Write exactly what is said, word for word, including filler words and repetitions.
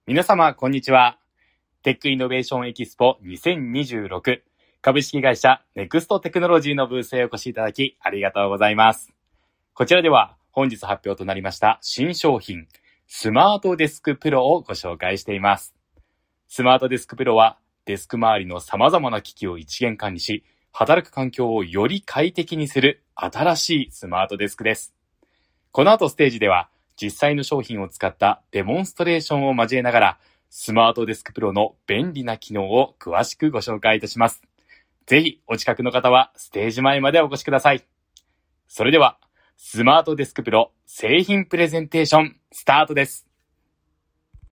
皆様、こんにちは。テックイノベーションエキスポにせんにじゅうろく株式会社ネクストテクノロジーのブースへお越しいただきありがとうございます。こちらでは本日発表となりました新商品スマートデスクプロをご紹介しています。スマートデスクプロはデスク周りの様々な機器を一元管理し、働く環境をより快適にする新しいスマートデスクです。この後ステージでは実際の商品を使ったデモンストレーションを交えながらスマートデスクプロの便利な機能を詳しくご紹介いたします。ぜひお近くの方はステージ前までお越しください。それではスマートデスクプロ製品プレゼンテーションスタートです。